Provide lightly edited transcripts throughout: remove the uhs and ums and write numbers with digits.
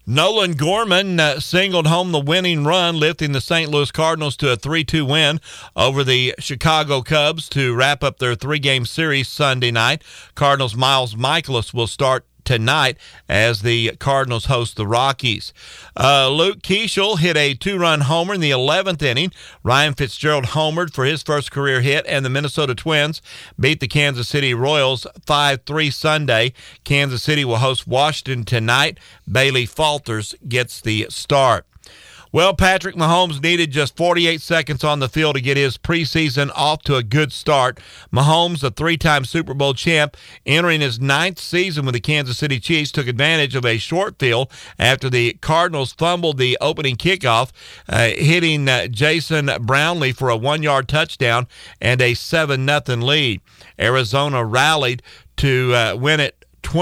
Nolan Gorman singled home the winning run, lifting the St. Louis Cardinals to a 3-2 win over the Chicago Cubs to wrap up their three-game series Sunday night. Cardinals' Miles Mikolas will start tonight as the Cardinals host the Rockies. Luke Keeschel hit a two-run homer in the 11th inning. Ryan Fitzgerald homered for his first career hit, and the Minnesota Twins beat the Kansas City Royals 5-3 Sunday. Kansas City will host Washington tonight. Bailey Falters gets the start. Well, Patrick Mahomes needed just 48 seconds on the field to get his preseason off to a good start. Mahomes, a three-time Super Bowl champ, entering his ninth season with the Kansas City Chiefs, took advantage of a short field after the Cardinals fumbled the opening kickoff, hitting Jason Brownlee for a 1-yard touchdown and a 7-0 lead. Arizona rallied to win it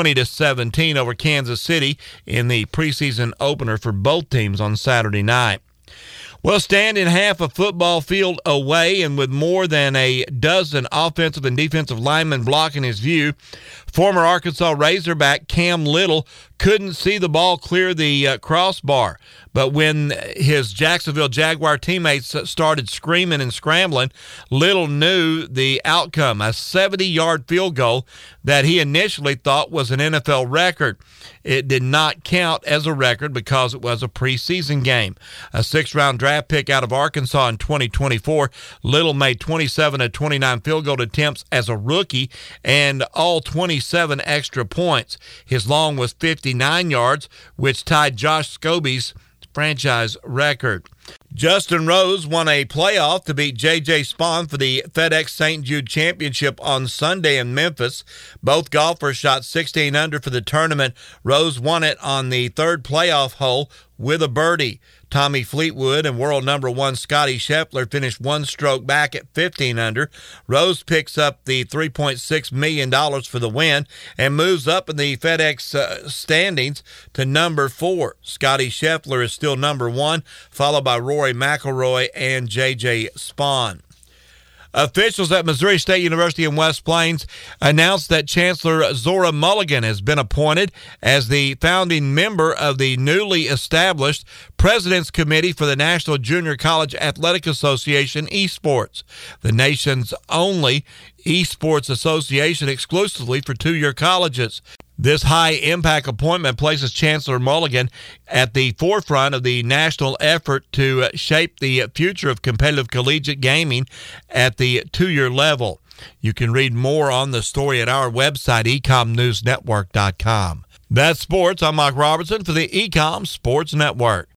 20-17 over Kansas City in the preseason opener for both teams on Saturday night. Well, standing half a football field away and with more than a dozen offensive and defensive linemen blocking his view, former Arkansas Razorback Cam Little couldn't see the ball clear the crossbar. But when his Jacksonville Jaguar teammates started screaming and scrambling, Little knew the outcome, a 70-yard field goal that he initially thought was an NFL record. It did not count as a record because it was a preseason game. A sixth-round draft pick out of Arkansas in 2024, Little made 27 of 29 field goal attempts as a rookie and all 27 extra points. His long was 59 yards, which tied Josh Scobie's franchise record. Justin Rose won a playoff to beat J.J. Spaun for the FedEx St. Jude Championship on Sunday in Memphis. Both golfers shot 16 under for the tournament. Rose won it on the third playoff hole with a birdie. Tommy Fleetwood and world number one Scottie Scheffler finished one stroke back at 15 under. Rose picks up the $3.6 million for the win and moves up in the FedEx standings to number 4. Scottie Scheffler is still number 1, followed by Rory McIlroy and J.J. Spaun. Officials at Missouri State University in West Plains announced that Chancellor Zora Mulligan has been appointed as the founding member of the newly established President's Committee for the National Junior College Athletic Association eSports, the nation's only eSports association exclusively for two-year colleges. This high-impact appointment places Chancellor Mulligan at the forefront of the national effort to shape the future of competitive collegiate gaming at the two-year level. You can read more on the story at our website, ecomnewsnetwork.com. That's sports. I'm Mike Robertson for the Ecom Sports Network.